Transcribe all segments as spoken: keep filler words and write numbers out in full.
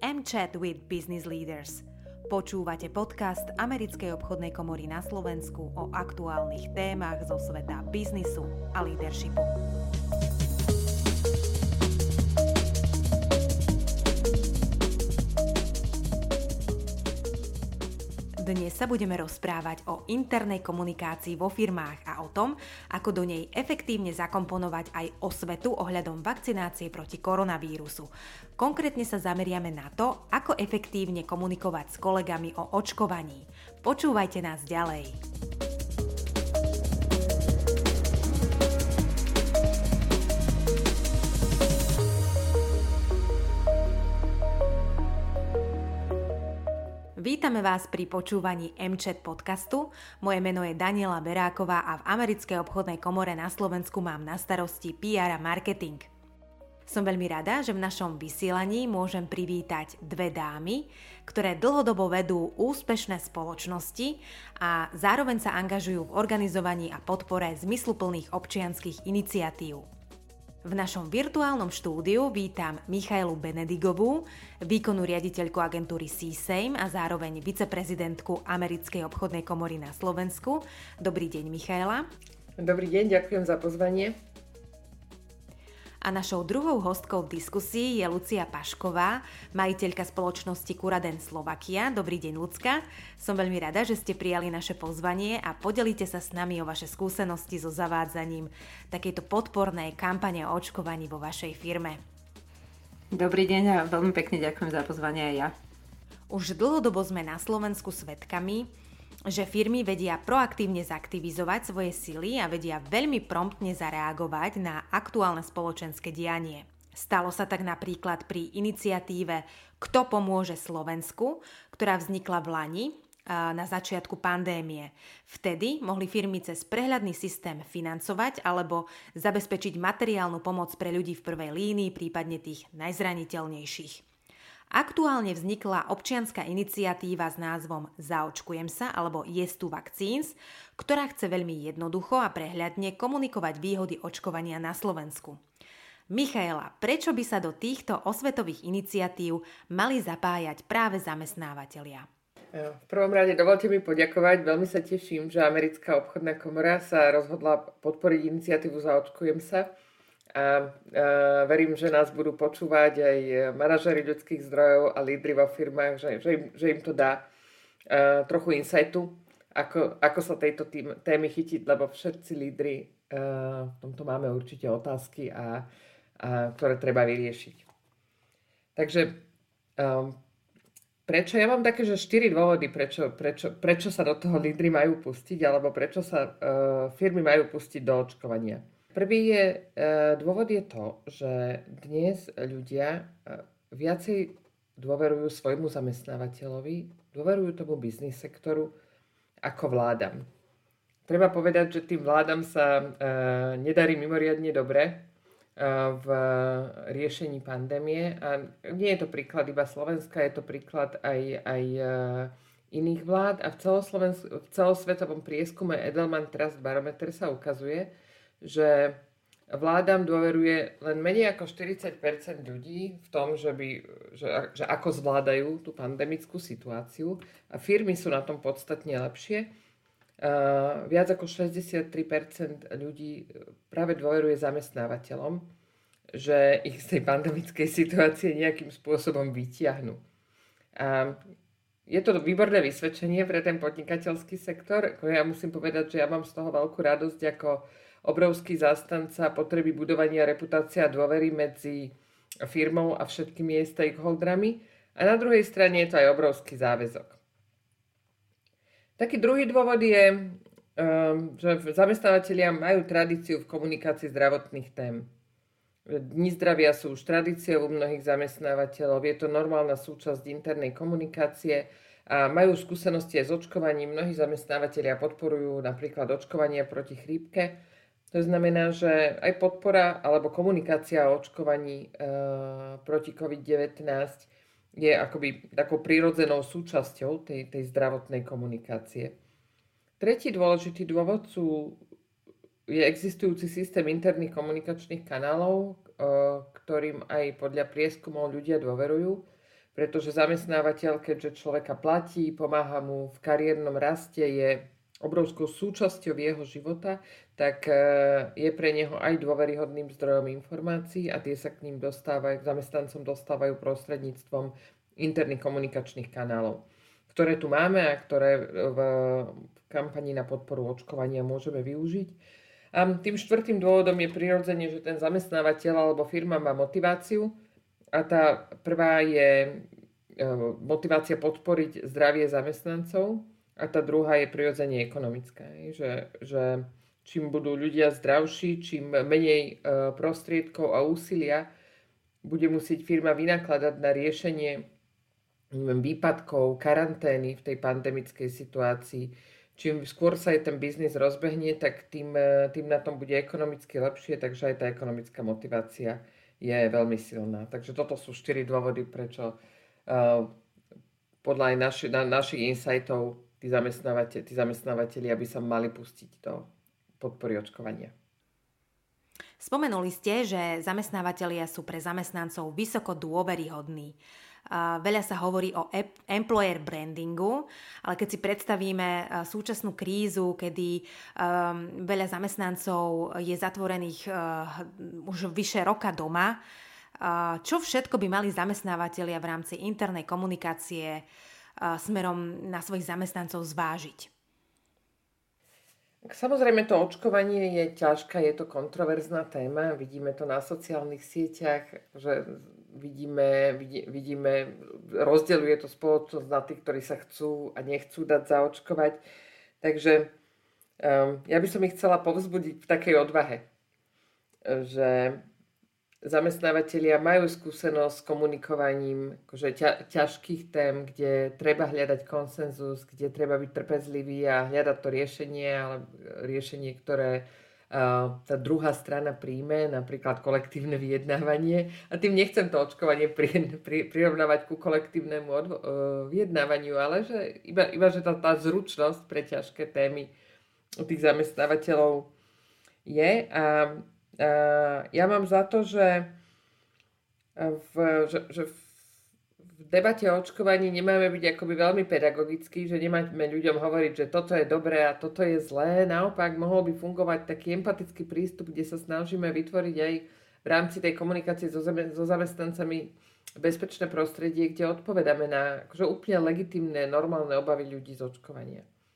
M-Chat with Business Leaders. Počúvate podcast Americkej obchodnej komory na Slovensku o aktuálnych témach zo sveta biznisu a leadershipu. Dnes sa budeme rozprávať o internej komunikácii vo firmách a o tom, ako do nej efektívne zakomponovať aj osvetu ohľadom vakcinácie proti koronavírusu. Konkrétne sa zameriame na to, ako efektívne komunikovať s kolegami o očkovaní. Počúvajte nás ďalej. Vítame vás pri počúvaní M-Chat podcastu. Moje meno je Daniela Beráková a v Americkej obchodnej komore na Slovensku mám na starosti pé er a marketing. Som veľmi rada, že v našom vysielaní môžem privítať dve dámy, ktoré dlhodobo vedú úspešné spoločnosti a zároveň sa angažujú v organizovaní a podpore zmysluplných občianskych iniciatív. V našom virtuálnom štúdiu vítam Michaelu Benedigovú, výkonnú riaditeľku agentúry C-Same a zároveň viceprezidentku Americkej obchodnej komory na Slovensku. Dobrý deň, Michaela. Dobrý deň, ďakujem za pozvanie. A našou druhou hostkou v diskusii je Lucia Pašková, majiteľka spoločnosti Curaden Slovakia. Dobrý deň, Lucka. Som veľmi rada, že ste prijali naše pozvanie a podelíte sa s nami o vaše skúsenosti so zavádzaním takejto podpornej kampane o očkovaní vo vašej firme. Dobrý deň a veľmi pekne ďakujem za pozvanie aj ja. Už dlhodobo sme na Slovensku svedkami, že firmy vedia proaktívne zaktivizovať svoje sily a vedia veľmi promptne zareagovať na aktuálne spoločenské dianie. Stalo sa tak napríklad pri iniciatíve Kto pomôže Slovensku, ktorá vznikla v Lani na začiatku pandémie. Vtedy mohli firmy cez prehľadný systém financovať alebo zabezpečiť materiálnu pomoc pre ľudí v prvej línii, prípadne tých najzraniteľnejších. Aktuálne vznikla občianska iniciatíva s názvom Zaočkujem sa alebo Yes to Vaccines, ktorá chce veľmi jednoducho a prehľadne komunikovať výhody očkovania na Slovensku. Michaela, prečo by sa do týchto osvetových iniciatív mali zapájať práve zamestnávatelia? V prvom rade dovolte mi poďakovať. Veľmi sa teším, že Americká obchodná komora sa rozhodla podporiť iniciatívu Zaočkujem sa. A, a verím, že nás budú počúvať aj manažéri ľudských zdrojov a lídri vo firmách, že, že, im, že im to dá a, trochu insightu, ako, ako sa tejto tým, témy chytiť, lebo všetci lídri a, v tomto máme určite otázky, a, a, ktoré treba vyriešiť. Takže a, prečo? Ja mám také, že štyri dôvody, prečo, prečo, prečo sa do toho lídri majú pustiť, alebo prečo sa a, firmy majú pustiť do očkovania. Prvý je, dôvod je to, že dnes ľudia viacej dôverujú svojmu zamestnávateľovi, dôverujú tomu biznis sektoru ako vládam. Treba povedať, že tým vládam sa nedarí mimoriadne dobre v riešení pandémie. A nie je to príklad iba Slovenska, je to príklad aj, aj iných vlád. A v, v celosvetovom prieskume Edelman Trust Barometer sa ukazuje, že vládam dôveruje len menej ako štyridsať percent ľudí v tom, že, by, že, že ako zvládajú tú pandemickú situáciu, a firmy sú na tom podstatne lepšie. Uh, viac ako šesťdesiattri percent ľudí práve dôveruje zamestnávateľom, že ich z tej pandemickej situácie nejakým spôsobom vytiahnu. Uh, je to výborné vysvedčenie pre ten podnikateľský sektor. Ja musím povedať, že ja mám z toho veľkú radosť ako obrovský zástanca potreby budovania reputácie a dôvery medzi firmou a všetkými jej stakeholderami. A na druhej strane je to aj obrovský záväzok. Taký druhý dôvod je, že zamestnávateľia majú tradíciu v komunikácii zdravotných tém. Dni zdravia sú už tradíciou u mnohých zamestnávateľov. Je to normálna súčasť internej komunikácie a majú skúsenosti aj s očkovaním. Mnohí zamestnávateľia podporujú napríklad očkovanie proti chrípke. To znamená, že aj podpora alebo komunikácia o očkovaní e, proti covid devätnásť je akoby takou prirodzenou súčasťou tej, tej zdravotnej komunikácie. Tretí dôležitý dôvod sú, je existujúci systém interných komunikačných kanálov, e, ktorým aj podľa prieskumov ľudia dôverujú. pretože zamestnávateľ, keďže človeka platí, pomáha mu v kariérnom raste, je obrovskou súčasťou jeho života, tak je pre neho aj dôveryhodným zdrojom informácií a tie sa k ním dostávajú, k zamestnancom dostávajú prostredníctvom interných komunikačných kanálov, ktoré tu máme a ktoré v kampani na podporu očkovania môžeme využiť. A tým štvrtým dôvodom je prirodzene, že ten zamestnávateľ alebo firma má motiváciu a tá prvá je motivácia podporiť zdravie zamestnancov a tá druhá je prirodzene ekonomická. Že, že čím budú ľudia zdravší, čím menej prostriedkov a úsilia bude musieť firma vynakladať na riešenie výpadkov, karantény v tej pandemickej situácii, čím skôr sa aj ten biznis rozbehne, tak tým, tým na tom bude ekonomicky lepšie, takže aj tá ekonomická motivácia je veľmi silná. Takže toto sú štyri dôvody, prečo uh, podľa aj naši, na, našich insightov tí zamestnávateľi, tí zamestnávateľi by sa mali pustiť do podpory očkovania. Spomenuli ste, že zamestnávateľia sú pre zamestnancov vysoko dôveryhodní. Uh, veľa sa hovorí o employer brandingu, ale keď si predstavíme uh, súčasnú krízu, kedy um, veľa zamestnancov je zatvorených uh, už vyše roka doma, uh, čo všetko by mali zamestnávateľia v rámci internej komunikácie uh, smerom na svojich zamestnancov zvážiť? Samozrejme, to očkovanie je ťažká, je to kontroverzná téma. Vidíme to na sociálnych sieťach, že vidíme, vidíme, rozdeľuje to spoločnosť na tých, ktorí sa chcú a nechcú dať zaočkovať. Takže um, ja by som ich chcela povzbudiť v takej odvahe, že zamestnávateľia majú skúsenosť s komunikovaním akože ťa, ťažkých tém, kde treba hľadať konsenzus, kde treba byť trpezlivý a hľadať to riešenie, ale riešenie, ktoré uh, tá druhá strana príjme, napríklad kolektívne vyjednávanie. A tým nechcem to očkovanie pri, pri, prirovnávať ku kolektívnemu odvo, uh, vyjednávaniu, ale že iba, iba že tá, tá zručnosť pre ťažké témy u tých zamestnávateľov je. A Uh, ja mám za to, že v, že, že v debate o očkovaní nemáme byť akoby veľmi pedagogickí, že nemáme ľuďom hovoriť, že toto je dobré a toto je zlé. Naopak mohol by fungovať taký empatický prístup, kde sa snažíme vytvoriť aj v rámci tej komunikácie so, so zamestnancami bezpečné prostredie, kde odpovedáme na akože úplne legitímne, normálne obavy ľudí z očkovania.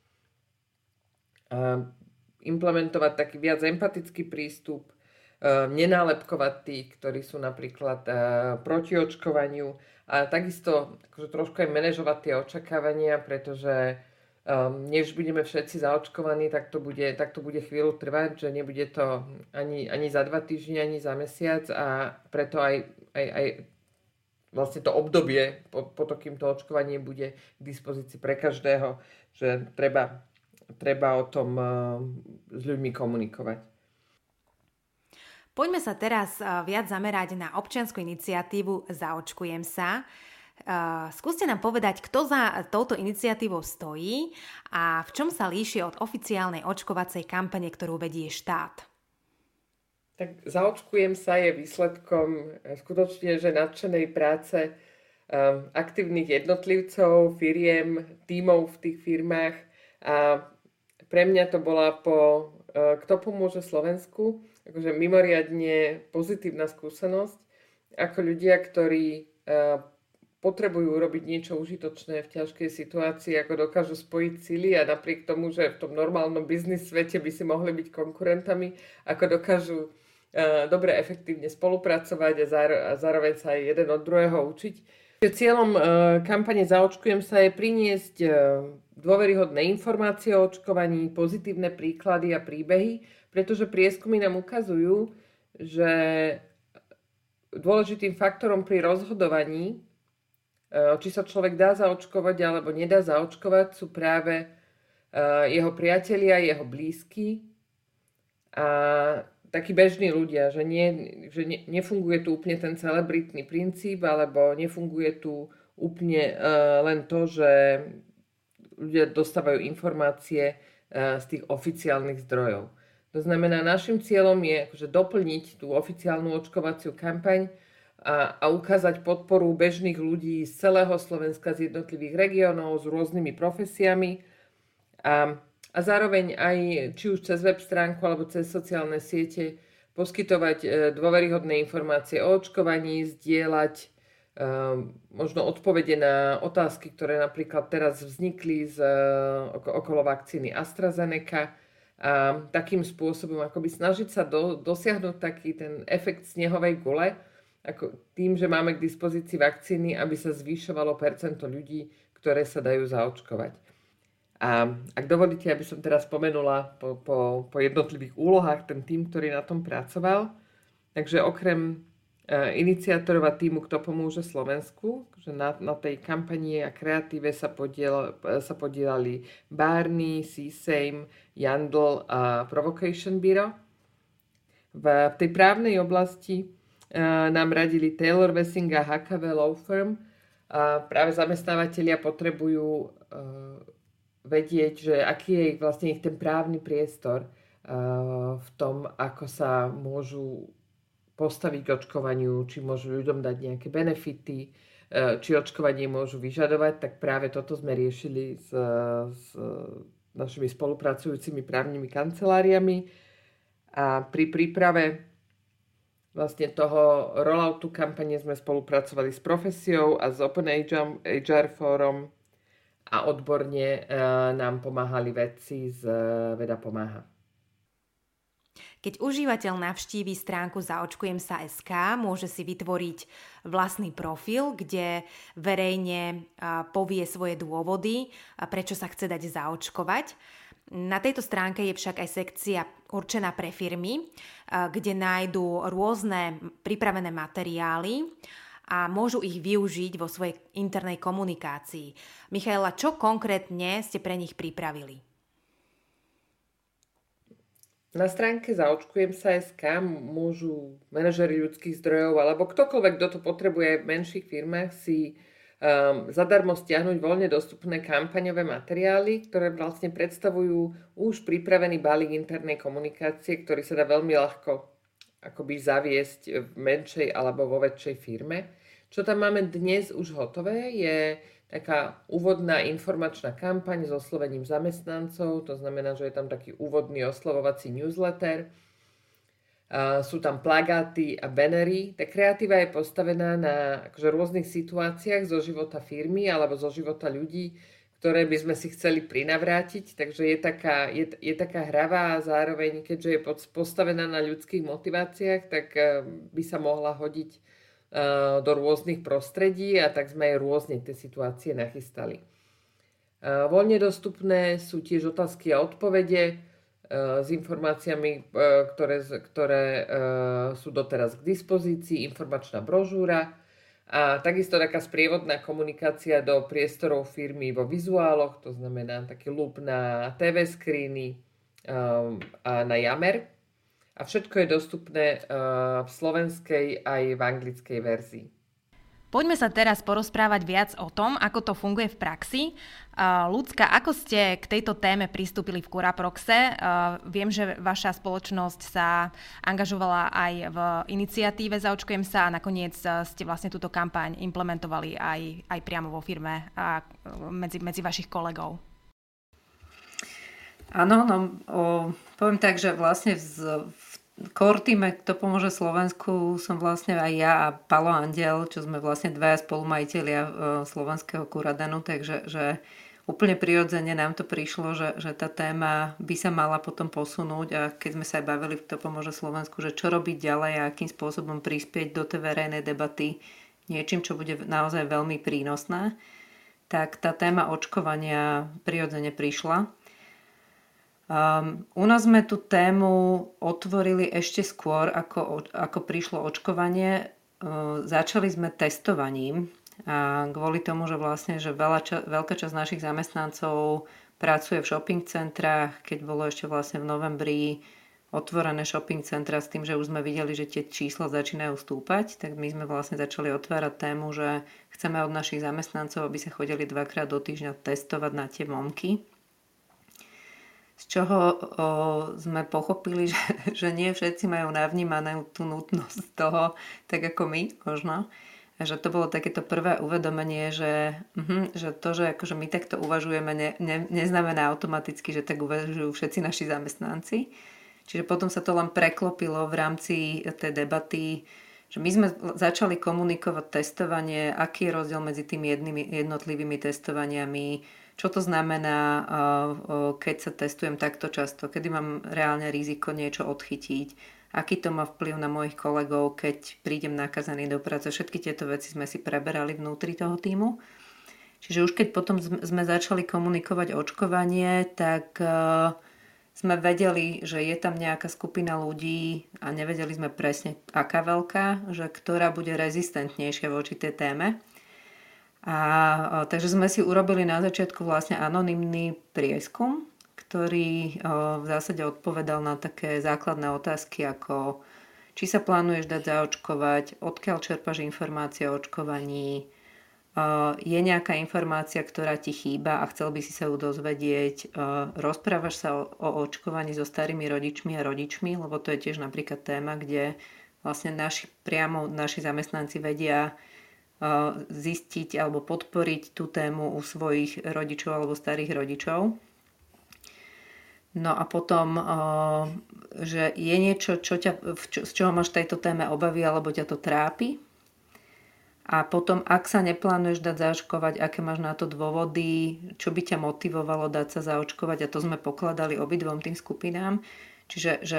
Uh, implementovať taký viac empatický prístup, nenálepkovať tých, ktorí sú napríklad uh, proti očkovaniu a takisto akože trošku aj manažovať tie očakávania, pretože um, než budeme všetci zaočkovaní, tak to bude, tak to bude chvíľu trvať, že nebude to ani, ani za dva týždne, ani za mesiac a preto aj, aj, aj vlastne to obdobie po, po takýmto očkovanie bude k dispozícii pre každého, že treba, treba o tom uh, s ľuďmi komunikovať. Poďme sa teraz viac zamerať na občiansku iniciatívu Zaočkujem sa. Skúste nám povedať, kto za touto iniciatívou stojí a v čom sa líši od oficiálnej očkovacej kampane, ktorú vedie štát. Tak Zaočkujem sa je výsledkom skutočne že nadšenej práce um, aktívnych jednotlivcov, firiem, tímov v tých firmách a pre mňa to bola po uh, Kto pomôže Slovensku, akože mimoriadne pozitívna skúsenosť, ako ľudia, ktorí uh, potrebujú robiť niečo užitočné v ťažkej situácii, ako dokážu spojiť sily a napriek tomu, že v tom normálnom biznis svete by si mohli byť konkurentami, ako dokážu uh, dobre, efektívne spolupracovať a, záro- a zároveň sa aj jeden od druhého učiť. Cieľom uh, kampane Zaočkujem sa je priniesť uh, dôveryhodné informácie o očkovaní, pozitívne príklady a príbehy, pretože prieskumy nám ukazujú, že dôležitým faktorom pri rozhodovaní, či sa človek dá zaočkovať alebo nedá zaočkovať, sú práve jeho priatelia, jeho blízky a takí bežní ľudia, že, nie, že ne, nefunguje tu úplne ten celebritný princíp, alebo nefunguje tu úplne len to, že ľudia dostávajú informácie z tých oficiálnych zdrojov. To znamená, našim cieľom je akože doplniť tú oficiálnu očkovaciu kampaň a, a ukázať podporu bežných ľudí z celého Slovenska, z jednotlivých regiónov, s rôznymi profesiami a, a zároveň aj či už cez web stránku alebo cez sociálne siete poskytovať dôveryhodné informácie o očkovaní, zdieľať možno odpovede na otázky, ktoré napríklad teraz vznikli z, okolo vakcíny AstraZeneca a takým spôsobom akoby snažiť sa do, dosiahnuť taký ten efekt snehovej gule, ako tým, že máme k dispozícii vakcíny, aby sa zvýšovalo percento ľudí, ktoré sa dajú zaočkovať. A ak dovolíte, aby som teraz spomenula po, po, po jednotlivých úlohách ten tým, ktorý na tom pracoval, takže okrem iniciátorov a týmu Kto pomôže Slovensku, že na, na tej kampanii a kreatíve sa, podiel, sa podielali Barney, C-Same, Jandl a Provocation Bureau. V, v tej právnej oblasti uh, nám radili Taylor Wessing a há ká vé Law Firm. A práve zamestnávateľia potrebujú uh, vedieť, že aký je ich, vlastne ich ten právny priestor uh, v tom, ako sa môžu postaviť k očkovaniu, či môžu ľuďom dať nejaké benefity, či očkovanie môžu vyžadovať, tak práve toto sme riešili s, s našimi spolupracujúcimi právnymi kanceláriami. A pri príprave vlastne toho rolloutu kampane sme spolupracovali s Profesiou a s Open há er Fórum a odborne nám pomáhali vedci z Veda pomáha. Keď užívateľ navštíví stránku zaočkujem sa bodka es ká, môže si vytvoriť vlastný profil, kde verejne povie svoje dôvody, prečo sa chce dať zaočkovať. Na tejto stránke je však aj sekcia určená pre firmy, kde nájdú rôzne pripravené materiály a môžu ich využiť vo svojej internej komunikácii. Michaela, čo konkrétne ste pre nich pripravili? Na stránke zaočkujem sa bodka es ká môžu manažeri ľudských zdrojov alebo ktokoľvek, kto to potrebuje v menších firmách, si um, zadarmo stiahnuť voľne dostupné kampaňové materiály, ktoré vlastne predstavujú už pripravený balík internej komunikácie, ktorý sa dá veľmi ľahko akoby zaviesť v menšej alebo vo väčšej firme. Čo tam máme dnes už hotové je taká úvodná informačná kampaň s oslovením zamestnancov, to znamená, že je tam taký úvodný oslovovací newsletter, a sú tam plagáty a bannery. Tá kreatíva je postavená na akože rôznych situáciách zo života firmy alebo zo života ľudí, ktoré by sme si chceli prinavrátiť, takže je taká, je, je taká hravá a zároveň, keďže je postavená na ľudských motiváciách, tak by sa mohla hodiť do rôznych prostredí a tak sme aj rôzne tie situácie nachystali. Voľne dostupné sú tiež otázky a odpovede s informáciami, ktoré, ktoré sú doteraz k dispozícii, informačná brožúra a takisto taká sprievodná komunikácia do priestorov firmy vo vizuáloch, to znamená taký loop na té vé screeny a na Yammer. A všetko je dostupné uh, v slovenskej aj v anglickej verzii. Poďme sa teraz porozprávať viac o tom, ako to funguje v praxi. Uh, Ľudská, ako ste k tejto téme pristúpili v Curaproxe? Uh, viem, že vaša spoločnosť sa angažovala aj v iniciatíve Zaočkujem sa a nakoniec ste vlastne túto kampaň implementovali aj, aj priamo vo firme a medzi, medzi vašich kolegov. Áno, no, o, poviem tak, že vlastne v, v core týme Kto pomôže Slovensku som vlastne aj ja a Palo Andiel, čo sme vlastne dvaja spolumajitelia e, slovenského Curadenu, takže že úplne prirodzene nám to prišlo, že, že tá téma by sa mala potom posunúť a keď sme sa aj bavili v Kto pomôže Slovensku, že čo robiť ďalej a akým spôsobom prispieť do tej verejnej debaty niečím, čo bude naozaj veľmi prínosné, tak tá téma očkovania prirodzene prišla. Um, u nás sme tú tému otvorili ešte skôr, ako, ako prišlo očkovanie. Uh, začali sme testovaním a kvôli tomu, že vlastne že veľa ča, veľká časť našich zamestnancov pracuje v shopping centrách, keď bolo ešte vlastne v novembri otvorené shopping centra s tým, že už sme videli, že tie čísla začínajú stúpať, tak my sme vlastne začali otvárať tému, že chceme od našich zamestnancov, aby sa chodili dvakrát do týždňa testovať na tie momky. z čoho o, sme pochopili, že, že nie všetci majú navnímanú tú nutnosť toho, tak ako my možno. A že to bolo takéto prvé uvedomenie, že, uh, že to, že akože my takto uvažujeme, ne, ne, neznamená automaticky, že tak uvažujú všetci naši zamestnanci. Čiže potom sa to len preklopilo v rámci tej debaty, že my sme začali komunikovať testovanie, aký je rozdiel medzi tými jednými, jednotlivými testovaniami, čo to znamená, keď sa testujem takto často, kedy mám reálne riziko niečo odchytiť, aký to má vplyv na mojich kolegov, keď prídem nakazaný do práce. Všetky tieto veci sme si preberali vnútri toho tímu. Čiže už keď potom sme začali komunikovať očkovanie, tak sme vedeli, že je tam nejaká skupina ľudí a nevedeli sme presne, aká veľká, že ktorá bude rezistentnejšia voči tej téme. A, takže sme si urobili na začiatku vlastne anonymný prieskum, ktorý o, v zásade odpovedal na také základné otázky ako či sa plánuješ dať zaočkovať, odkiaľ čerpaš informácie o očkovaní, o, je nejaká informácia, ktorá ti chýba a chcel by si sa ju dozvedieť, o, rozprávaš sa o, o očkovaní so starými rodičmi a rodičmi, lebo to je tiež napríklad téma, kde vlastne naši, priamo naši zamestnanci vedia o, zistiť alebo podporiť tú tému u svojich rodičov alebo starých rodičov. No a potom, že je niečo, čo ťa, z čoho máš tejto téme obavy, alebo ťa to trápi. A potom, ak sa neplánuješ dať zaočkovať, aké máš na to dôvody, čo by ťa motivovalo dať sa zaočkovať. A to sme pokladali obidvom tým skupinám. Čiže že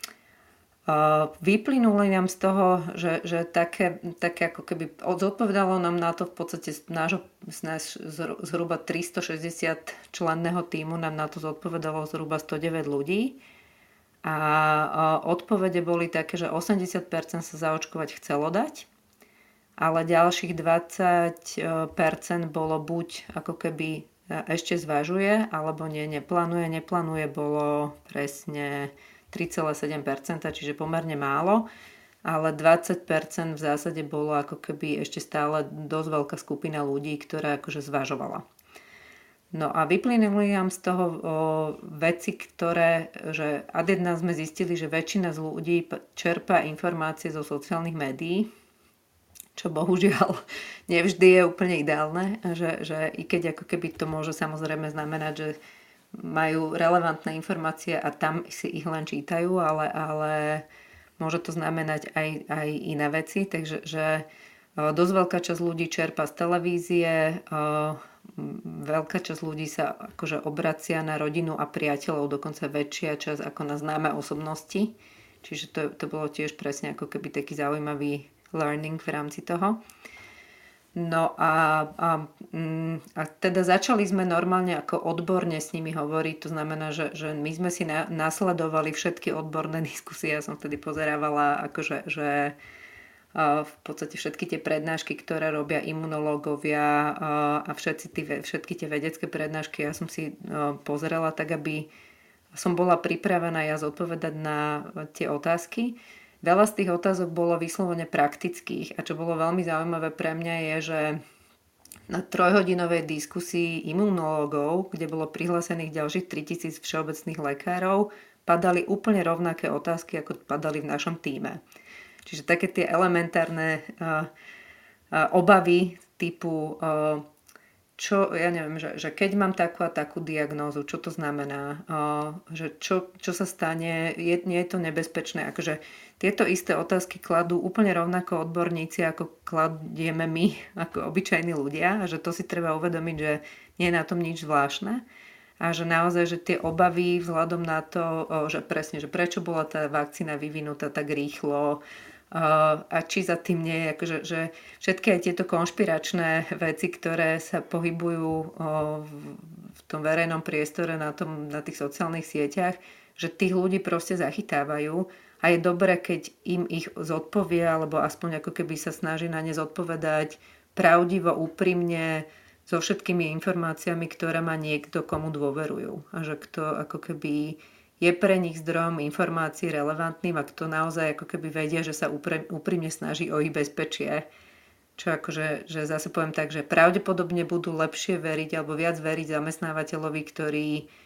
vyplynuli nám z toho, že, že také, také ako keby odpovedalo nám na to v podstate z nášho zhruba tristošesťdesiat členného tímu nám na to zodpovedalo zhruba stodeväť ľudí a odpovede boli také, že osemdesiat percent sa zaočkovať chcelo dať, ale ďalších dvadsať percent bolo buď ako keby ešte zvažuje, alebo nie, neplánuje. Neplánuje bolo presne tri celé sedem percent, čiže pomerne málo, ale dvadsať percent v zásade bolo ako keby ešte stále dosť veľká skupina ľudí, ktorá akože zvažovala. No a vyplynuli nám z toho o, veci, ktoré, že ad jedna sme zistili, že väčšina z ľudí čerpá informácie zo sociálnych médií, čo bohužiaľ nevždy je úplne ideálne, že, že i keď ako keby to môže samozrejme znamenať, že majú relevantné informácie a tam si ich len čítajú, ale, ale môže to znamenať aj, aj iné veci. Takže že dosť veľká časť ľudí čerpá z televízie, veľká časť ľudí sa akože obracia na rodinu a priateľov, dokonca väčšia časť ako na známe osobnosti. Čiže to, to bolo tiež presne ako keby taký zaujímavý learning v rámci toho. No a, a, a teda začali sme normálne ako odborne s nimi hovoriť, to znamená, že, že my sme si na, nasledovali všetky odborné diskusie, ja som vtedy pozerávala akože, že a v podstate všetky tie prednášky, ktoré robia imunológovia a všetci tí, všetky tie vedecké prednášky, ja som si pozerala tak, aby som bola pripravená ja zodpovedať na tie otázky. Veľa z tých otázok bolo vyslovene praktických a čo bolo veľmi zaujímavé pre mňa je, že na trojhodinovej diskusii imunológov, kde bolo prihlásených ďalších tritisíc všeobecných lekárov, padali úplne rovnaké otázky, ako padali v našom tíme. Čiže také tie elementárne uh, uh, obavy typu uh, čo, ja neviem, že, že keď mám takú a takú diagnózu, čo to znamená, uh, že čo, čo sa stane, je, nie je to nebezpečné. Akože tieto isté otázky kladú úplne rovnako odborníci, ako kladieme my, ako obyčajní ľudia, a že to si treba uvedomiť, že nie je na tom nič zvláštne. A že naozaj, že tie obavy vzhľadom na to, že presne, že prečo bola tá vakcína vyvinutá tak rýchlo, a či za tým nie je, akože, že všetky aj tieto konšpiračné veci, ktoré sa pohybujú v tom verejnom priestore, na, tom, na tých sociálnych sieťach, že tých ľudí proste zachytávajú a je dobré, keď im ich zodpovie, alebo aspoň ako keby sa snaží na ne zodpovedať pravdivo, úprimne, so všetkými informáciami, ktoré má niekto, komu dôverujú. A že kto ako keby je pre nich zdrojom informácií relevantným a kto naozaj ako keby vedia, že sa úprimne snaží o ich bezpečie. Čo akože, že zase poviem tak, že pravdepodobne budú lepšie veriť alebo viac veriť zamestnávateľovi, ktorý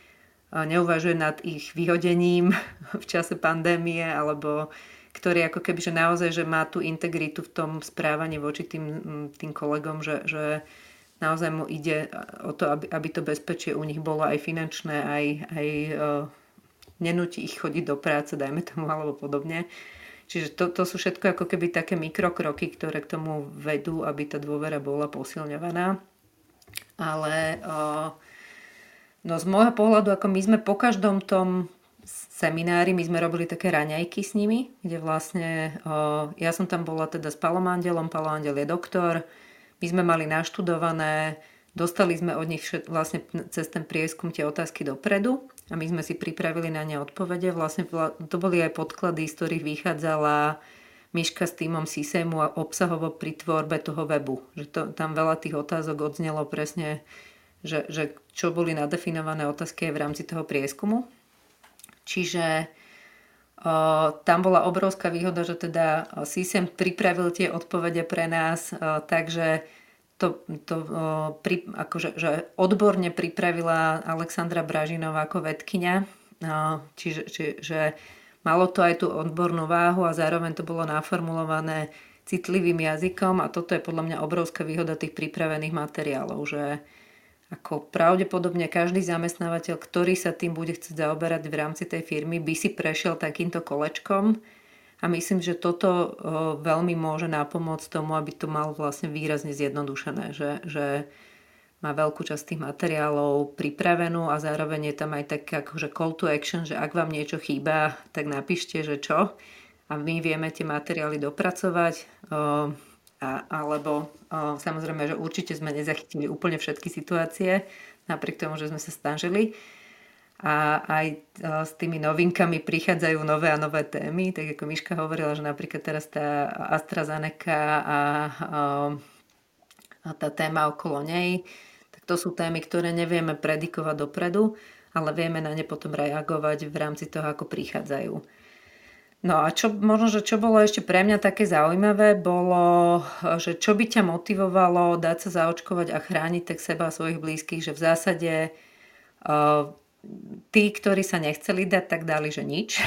neuvažuje nad ich vyhodením v čase pandémie, alebo ktorý ako keby, že naozaj, že má tú integritu v tom správaní voči tým, tým kolegom, že, že naozaj mu ide o to, aby, aby to bezpečie u nich bolo aj finančné, aj, aj uh, nenúti ich chodiť do práce, dajme tomu, alebo podobne. Čiže to, to sú všetko ako keby také mikrokroky, ktoré k tomu vedú, aby tá dôvera bola posilňovaná. Ale uh, no z môjho pohľadu, ako my sme po každom tom seminári, my sme robili také raňajky s nimi, kde vlastne uh, ja som tam bola teda s Palom Andelom, Palo Andel je doktor, my sme mali naštudované, dostali sme od nich všet, vlastne cez ten prieskum tie otázky dopredu a my sme si pripravili na ne odpovede. Vlastne to boli aj podklady, z ktorých vychádzala Miška s týmom Sisemu a obsahovo pri tvorbe toho webu. Že to, tam veľa tých otázok odznelo presne, že, že čo boli nadefinované otázky aj v rámci toho prieskumu. Čiže o, tam bola obrovská výhoda, že teda Sisem pripravil tie odpovede pre nás, o, takže to, to o, pri, akože, že odborne pripravila Alexandra Bražinová ako vedkyňa, o, čiže či, že malo to aj tú odbornú váhu a zároveň to bolo naformulované citlivým jazykom a toto je podľa mňa obrovská výhoda tých pripravených materiálov, že ako pravdepodobne každý zamestnávateľ, ktorý sa tým bude chcieť zaoberať v rámci tej firmy, by si prešiel takýmto kolečkom a myslím, že toto o, veľmi môže napomôcť tomu, aby to mal vlastne výrazne zjednodušené, že, že má veľkú časť tých materiálov pripravenú a zároveň je tam aj tak akože call to action, že ak vám niečo chýba, tak napíšte, že čo a my vieme tie materiály dopracovať. O, A, alebo o, samozrejme, že určite sme nezachytili úplne všetky situácie, napriek tomu, že sme sa snažili. A aj o, s tými novinkami prichádzajú nové a nové témy, tak ako Miška hovorila, že napríklad teraz tá AstraZeneca a, o, a tá téma okolo nej, tak to sú témy, ktoré nevieme predikovať dopredu, ale vieme na ne potom reagovať v rámci toho, ako prichádzajú. No a čo, možno, že čo bolo ešte pre mňa také zaujímavé, bolo, že čo by ťa motivovalo dať sa zaočkovať a chrániť tak seba a svojich blízkych, že v zásade uh, tí, ktorí sa nechceli dať, tak dali, že nič.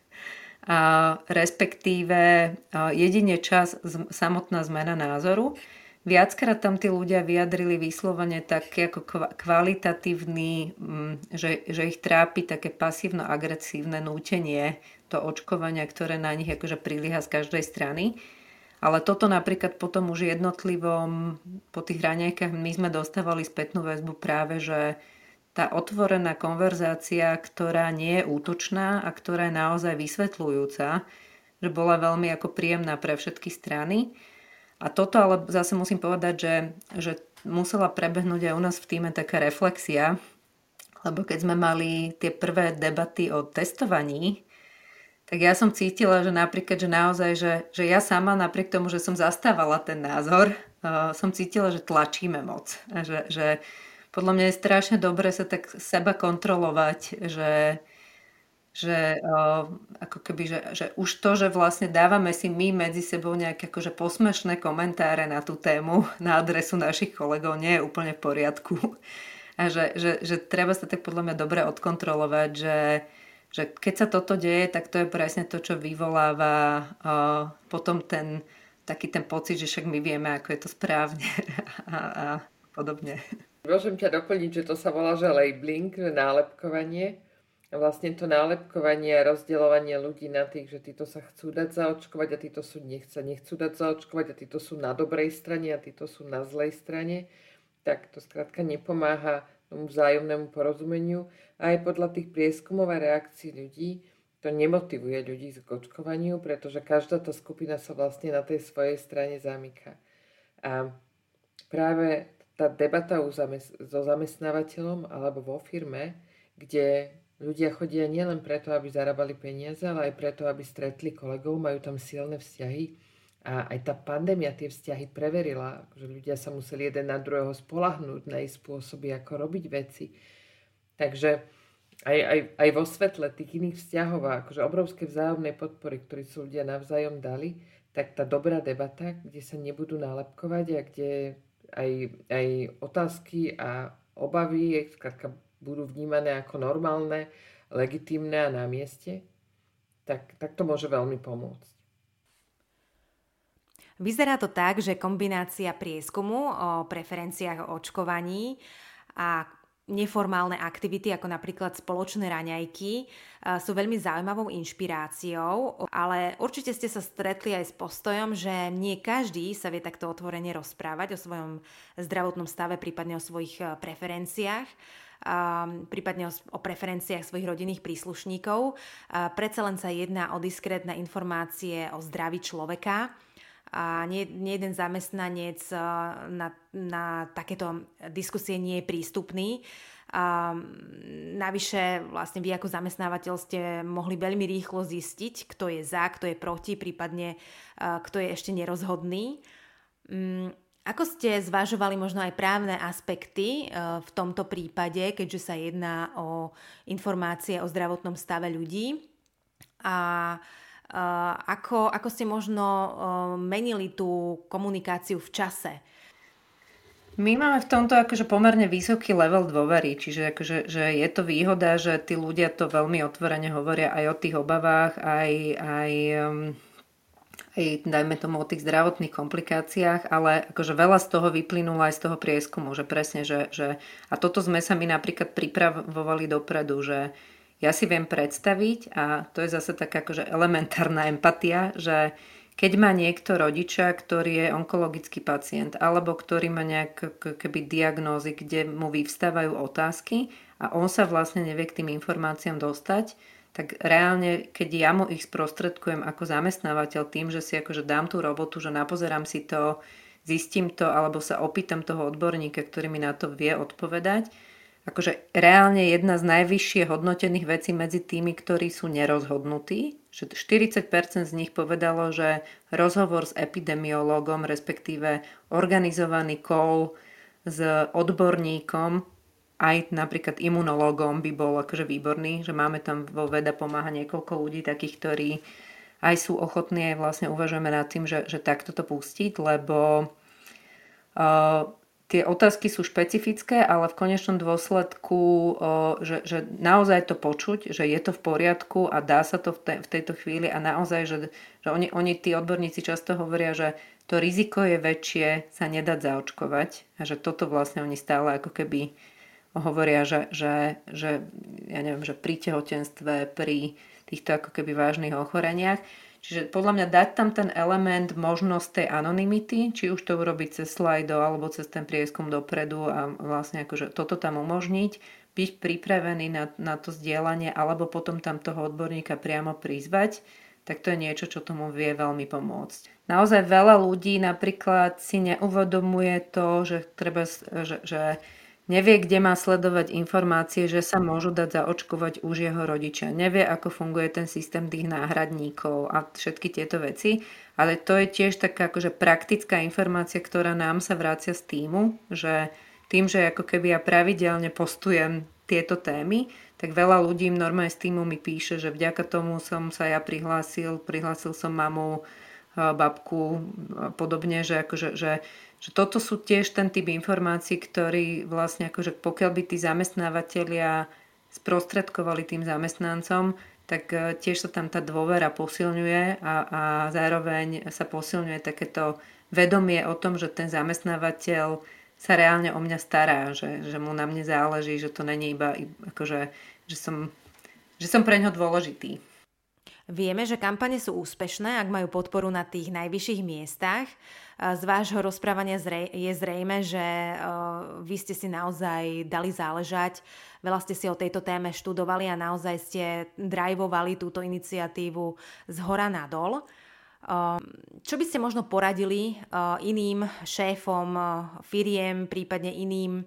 A respektíve uh, jedine čas, z, samotná zmena názoru. Viackrát tam tí ľudia vyjadrili vyslovene také ako kvalitatívny, že, že ich trápi také pasívno-agresívne nútenie to očkovania, ktoré na nich akože prilieha z každej strany. Ale toto napríklad potom už jednotlivom po tých raňajkách my sme dostávali spätnú väzbu práve, že tá otvorená konverzácia, ktorá nie je útočná a ktorá je naozaj vysvetľujúca, že bola veľmi ako príjemná pre všetky strany. A toto ale zase musím povedať, že, že musela prebehnúť aj u nás v tíme taká reflexia, lebo keď sme mali tie prvé debaty o testovaní, tak ja som cítila, že napríklad, že naozaj, že, že ja sama napriek tomu, že som zastávala ten názor, uh, som cítila, že tlačíme moc. A že, že podľa mňa je strašne dobre sa tak seba kontrolovať, že že uh, ako keby, že, že už to, že vlastne dávame si my medzi sebou nejaké akože posmešné komentáre na tú tému na adresu našich kolegov nie je úplne v poriadku. A že, že, že treba sa tak podľa mňa dobre odkontrolovať, že, že keď sa toto deje, tak to je presne to, čo vyvoláva uh, potom ten taký ten pocit, že však my vieme, ako je to správne a, a podobne. Môžem ťa doplniť, že to sa volá, že labeling, že nálepkovanie. Vlastne to nálepkovanie a rozdeľovanie ľudí na tých, že títo sa chcú dať zaočkovať a títo sú nechca, nechcú dať zaočkovať a títo sú na dobrej strane a títo sú na zlej strane, tak to skrátka nepomáha tomu vzájomnému porozumeniu. A aj podľa tých prieskumov a reakcií ľudí to nemotivuje ľudí k očkovaniu, pretože každá tá skupina sa vlastne na tej svojej strane zamyká. A práve tá debata so zamestnávateľom alebo vo firme, kde ľudia chodia nielen preto, aby zarábali peniaze, ale aj preto, aby stretli kolegov, majú tam silné vzťahy. A aj tá pandémia tie vzťahy preverila, že ľudia sa museli jeden na druhého spolahnúť na ich spôsoby, ako robiť veci. Takže aj, aj, aj vo svetle tých iných vzťahov a akože obrovské vzájomnej podpory, ktoré sú ľudia navzájom dali, tak tá dobrá debata, kde sa nebudú nálepkovať a kde aj, aj otázky a obavy skrátka budú vnímané ako normálne, legitímne a na mieste, tak, tak to môže veľmi pomôcť. Vyzerá to tak, že kombinácia prieskumu o preferenciách o očkovaní a neformálne aktivity, ako napríklad spoločné raňajky, sú veľmi zaujímavou inšpiráciou, ale určite ste sa stretli aj s postojom, že nie každý sa vie takto otvorene rozprávať o svojom zdravotnom stave, prípadne o svojich preferenciách, prípadne o preferenciách svojich rodinných príslušníkov. Predsa len sa jedná o diskrétne informácie o zdraví človeka, a nie, nie jeden zamestnanec na, na takéto diskusie nie je prístupný. A navyše vlastne vy ako zamestnávateľ ste mohli veľmi rýchlo zistiť, kto je za, kto je proti, prípadne kto je ešte nerozhodný. Ako ste zvažovali možno aj právne aspekty v tomto prípade, keďže sa jedná o informácie o zdravotnom stave ľudí? A Uh, ako, ako ste možno uh, menili tú komunikáciu v čase? My máme v tomto akože pomerne vysoký level dôvery, čiže akože, že je to výhoda, že tí ľudia to veľmi otvorene hovoria aj o tých obavách, aj, aj, um, aj dajme tomu o tých zdravotných komplikáciách, ale akože veľa z toho vyplynulo aj z toho prieskumu, že presne, že, že a toto sme sa my napríklad pripravovali dopredu, že ja si viem predstaviť, a to je zase taká akože elementárna empatia, že keď má niekto rodiča, ktorý je onkologický pacient, alebo ktorý má nejaké keby diagnózy, kde mu vyvstávajú otázky a on sa vlastne nevie k tým informáciám dostať, tak reálne, keď ja mu ich sprostredkujem ako zamestnávateľ tým, že si akože dám tú robotu, že napozerám si to, zistím to, alebo sa opýtam toho odborníka, ktorý mi na to vie odpovedať, akože reálne jedna z najvyššie hodnotených vecí medzi tými, ktorí sú nerozhodnutí, že štyridsať percent z nich povedalo, že rozhovor s epidemiológom, respektíve organizovaný call s odborníkom, aj napríklad imunológom by bol akože výborný, že máme tam vo Veda pomáha niekoľko ľudí takých, ktorí aj sú ochotní, aj vlastne uvažujeme nad tým, že, že takto to pustiť, lebo uh, tie otázky sú špecifické, ale v konečnom dôsledku, že, že naozaj to počuť, že je to v poriadku a dá sa to v, te, v tejto chvíli a naozaj, že, že oni, oni, tí odborníci často hovoria, že to riziko je väčšie sa nedať zaočkovať a že toto vlastne oni stále ako keby hovoria, že, že, že ja neviem, že pri tehotenstve, pri týchto ako keby vážnych ochoreniach. Čiže podľa mňa dať tam ten element možnosť tej anonymity, či už to urobiť cez slajdo alebo cez ten prieskum dopredu a vlastne akože toto tam umožniť, byť pripravený na, na to zdieľanie alebo potom tam toho odborníka priamo prizvať, tak to je niečo, čo tomu vie veľmi pomôcť. Naozaj veľa ľudí napríklad si neuvedomuje to, že treba, že, že nevie, kde má sledovať informácie, že sa môžu dať zaočkovať už jeho rodičia. Nevie, ako funguje ten systém tých náhradníkov a všetky tieto veci. Ale to je tiež taká akože praktická informácia, ktorá nám sa vracia z týmu, že tým, že ako keby ja pravidelne postujem tieto témy, tak veľa ľudí normálne z týmu mi píše, že vďaka tomu som sa ja prihlásil, prihlásil som mamu, babku a podobne, že akože, že že toto sú tiež ten typ informácií, ktorý vlastne akože pokiaľ by tí zamestnávateľia sprostredkovali tým zamestnancom, tak tiež sa tam tá dôvera posilňuje a, a zároveň sa posilňuje takéto vedomie o tom, že ten zamestnávateľ sa reálne o mňa stará, že, že mu na mne záleží, že to není iba akože, že som, že som pre ňo dôležitý. Vieme, že kampane sú úspešné, ak majú podporu na tých najvyšších miestach. Z vášho rozprávania je zrejme, že vy ste si naozaj dali záležať, veľa ste si o tejto téme študovali a naozaj ste drivovali túto iniciatívu z hora nadol. Čo by ste možno poradili iným šéfom firiem, prípadne iným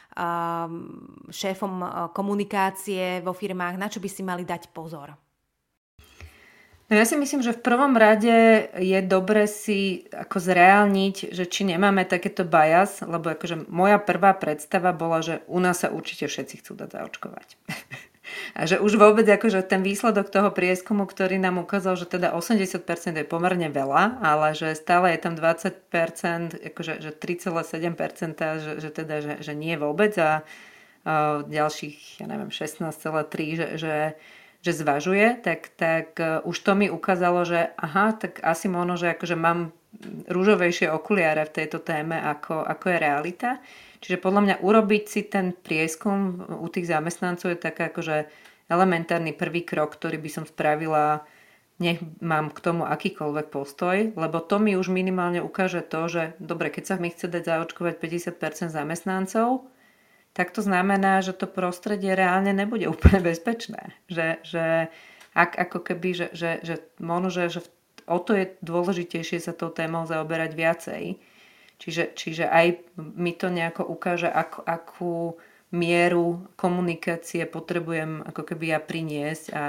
šéfom komunikácie vo firmách, na čo by si mali dať pozor? No ja si myslím, že v prvom rade je dobre si ako zreálniť, že či nemáme takéto bias, lebo akože moja prvá predstava bola, že u nás sa určite všetci chcú dať zaočkovať. A že už vôbec akože ten výsledok toho prieskumu, ktorý nám ukázal, že teda osemdesiat percent je pomerne veľa, ale že stále je tam dvadsať percent, akože že tri celé sedem percent, že, že teda že, že nie vôbec a ďalších, ja neviem, šestnásť celá tri, že, že, že zvažuje, tak, tak už to mi ukázalo, že aha, tak asi možno, že akože mám ružovejšie okuliare v tejto téme, ako, ako je realita. Čiže podľa mňa urobiť si ten prieskum u tých zamestnancov je taká akože elementárny prvý krok, ktorý by som spravila, nech mám k tomu akýkoľvek postoj, lebo to mi už minimálne ukáže to, že dobre, keď sa mi chce dať zaočkovať päťdesiat percent zamestnancov, tak to znamená, že to prostredie reálne nebude úplne bezpečné. Že, že ak, ako keby, že, že, že možno, že, že o to je dôležitejšie sa tou témou zaoberať viacej. Čiže, čiže aj mi to nejako ukáže, ako, akú mieru komunikácie potrebujem ako keby ja priniesť. A, a,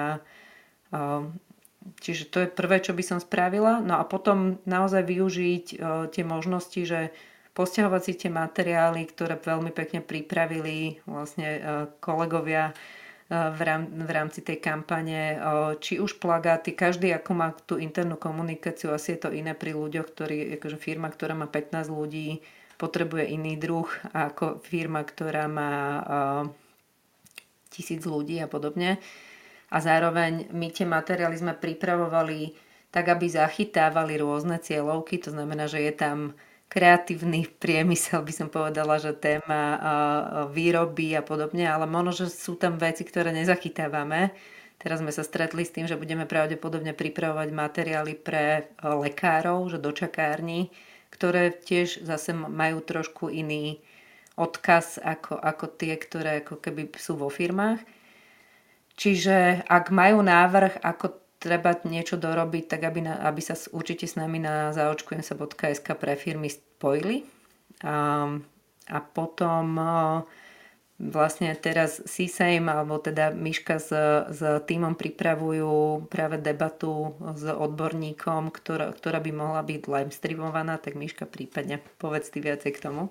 čiže to je prvé, čo by som spravila. No a potom naozaj využiť o, tie možnosti, že posťahovať si tie materiály, ktoré veľmi pekne pripravili vlastne o, kolegovia v, rám, v rámci tej kampane, či už plagáty, každý ako má tú internú komunikáciu, asi je to iné pri ľuďoch, ktorí, akože firma, ktorá má pätnásť ľudí, potrebuje iný druh ako firma, ktorá má tisíc ľudí a podobne. A zároveň my tie materiály sme pripravovali tak, aby zachytávali rôzne cieľovky, to znamená, že je tam kreatívny priemysel, by som povedala, že téma výroby a podobne, ale možno, že sú tam veci, ktoré nezachytávame. Teraz sme sa stretli s tým, že budeme pravdepodobne pripravovať materiály pre lekárov, že do čakárni, ktoré tiež zase majú trošku iný odkaz ako, ako tie, ktoré ako keby sú vo firmách. Čiže ak majú návrh, ako treba niečo dorobiť, tak aby, na, aby sa určite s nami na zaočkujemsa bodka es ká pre firmy spojili. A, a potom vlastne teraz C S A M, alebo teda Miška s, s týmom pripravujú práve debatu s odborníkom, ktorá, ktorá by mohla byť live streamovaná, tak Miška prípadne povedz ty viacej k tomu.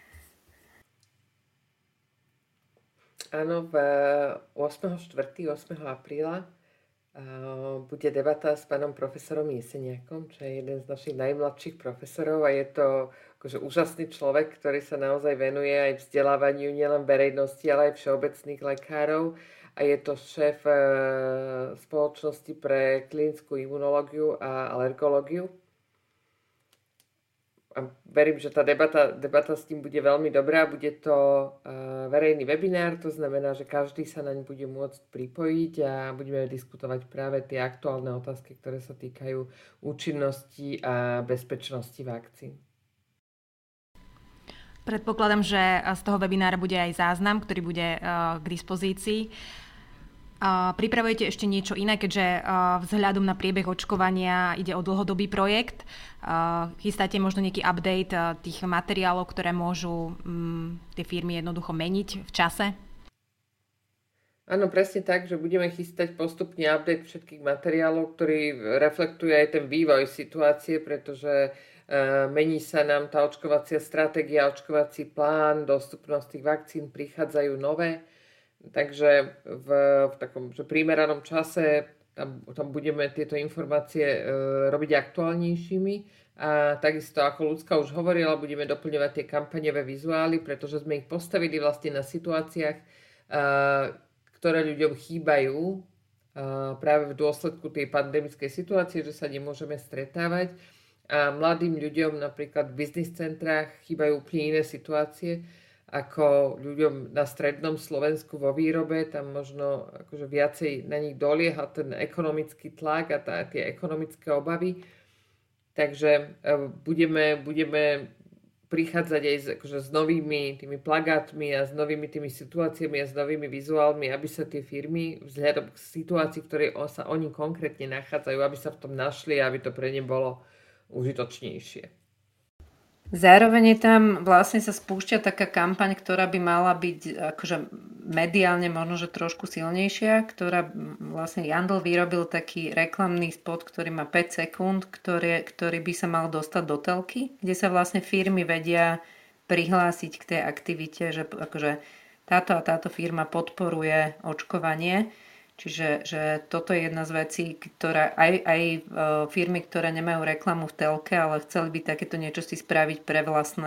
Áno, v ôsmeho štvrtého ôsmeho apríla bude debata s pánom profesorom Jeseniakom, čo je jeden z našich najmladších profesorov a je to akože úžasný človek, ktorý sa naozaj venuje aj vzdelávaniu nielen verejnosti, ale aj všeobecných lekárov a je to šéf spoločnosti pre klinickú imunológiu a alergológiu. A verím, že tá debata, debata s tým bude veľmi dobrá. Bude to uh, verejný webinár, to znamená, že každý sa naň bude môcť pripojiť a budeme diskutovať práve tie aktuálne otázky, ktoré sa týkajú účinnosti a bezpečnosti vakcín. Predpokladám, že z toho webinára bude aj záznam, ktorý bude uh, k dispozícii. Uh, pripravujete ešte niečo iné, keďže uh, vzhľadom na priebeh očkovania ide o dlhodobý projekt. Uh, chystáte možno nejaký update uh, tých materiálov, ktoré môžu um, tie firmy jednoducho meniť v čase? Áno, presne tak, že budeme chystať postupne update všetkých materiálov, ktorý reflektuje aj ten vývoj situácie, pretože uh, mení sa nám tá očkovacia stratégia, očkovací plán, dostupnosť tých vakcín, prichádzajú nové. Takže v, v takom že primeranom čase tam, tam budeme tieto informácie e, robiť aktuálnejšími a takisto ako Ľudská už hovorila, budeme doplňovať tie kampaňové vizuály, pretože sme ich postavili vlastne na situáciách, e, ktoré ľuďom chýbajú e, práve v dôsledku tej pandemickej situácie, že sa nemôžeme stretávať a mladým ľuďom napríklad v biznis centrách chýbajú úplne iné situácie ako ľuďom na strednom Slovensku vo výrobe, tam možno akože viacej na nich dolieha ten ekonomický tlak a tá, tie ekonomické obavy. Takže budeme, budeme prichádzať aj s, akože s novými tými plagátmi a s novými tými situáciami a s novými vizuálmi, aby sa tie firmy vzhľadom k situácii, v ktorej sa oni konkrétne nachádzajú, aby sa v tom našli a aby to pre ne bolo užitočnejšie. Zároveň je tam vlastne sa spúšťa taká kampaň, ktorá by mala byť akože mediálne možno, že trošku silnejšia, ktorá vlastne Jandl vyrobil taký reklamný spot, ktorý má päť sekúnd, ktorý, ktorý by sa mal dostať do telky, kde sa vlastne firmy vedia prihlásiť k tej aktivite, že akože táto a táto firma podporuje očkovanie. Čiže že toto je jedna z vecí, ktorá aj, aj firmy, ktoré nemajú reklamu v telke, ale chceli by takéto niečo si spraviť pre vlastné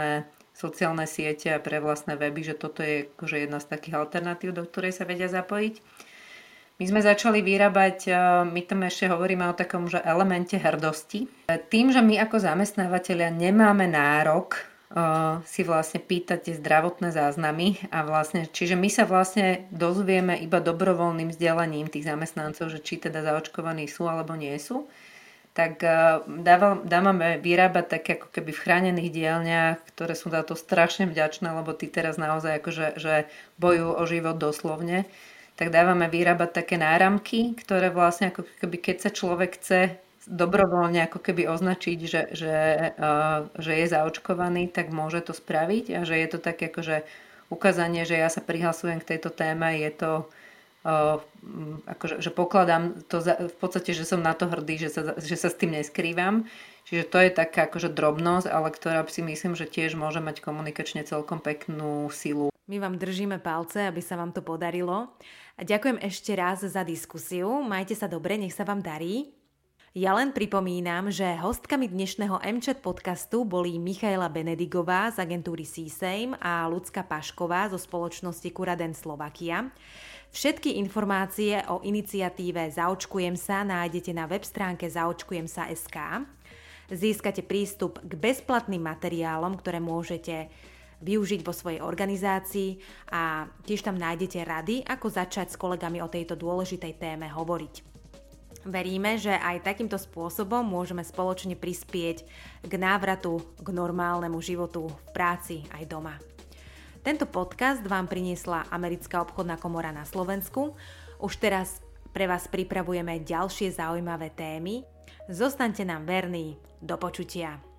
sociálne siete a pre vlastné weby, že toto je akože jedna z takých alternatív, do ktorej sa vedia zapojiť. My sme začali vyrábať, my tam ešte hovoríme o takom, že elemente hrdosti. Tým, že my ako zamestnávateľia nemáme nárok uh, si vlastne pýtať tie zdravotné záznamy a vlastne, čiže my sa vlastne dozvieme iba dobrovoľným vzdelaním tých zamestnancov, že či teda zaočkovaní sú alebo nie sú, tak uh, dávam, dávame vyrábať také ako keby v chránených dielniach, ktoré sú za to strašne vďačné, lebo tí teraz naozaj akože, že bojujú o život doslovne, tak dávame vyrábať také náramky, ktoré vlastne ako keby keď sa človek chce dobrovoľne ako keby označiť, že, že, uh, že je zaočkovaný, tak môže to spraviť a že je to také akože ukázanie, že ja sa prihlasujem k tejto téme, je to uh, akože, že pokladám to za, v podstate, že som na to hrdý, že sa, že sa s tým neskrývam. Čiže to je taká akože drobnosť, ale ktorá si myslím, že tiež môže mať komunikačne celkom peknú silu. My vám držíme palce, aby sa vám to podarilo. A ďakujem ešte raz za diskusiu. Majte sa dobre, nech sa vám darí. Ja len pripomínam, že hostkami dnešného MČet podcastu boli Michaela Benedigová z agentúry C-Same a Ľudská Pašková zo spoločnosti Curaden Slovakia. Všetky informácie o iniciatíve Zaočkujem sa nájdete na web stránke zaočkujem sa bodka es ká. Získate prístup k bezplatným materiálom, ktoré môžete využiť vo svojej organizácii a tiež tam nájdete rady, ako začať s kolegami o tejto dôležitej téme hovoriť. Veríme, že aj takýmto spôsobom môžeme spoločne prispieť k návratu k normálnemu životu v práci aj doma. Tento podcast vám priniesla Americká obchodná komora na Slovensku. Už teraz pre vás pripravujeme ďalšie zaujímavé témy. Zostaňte nám verní. Do počutia.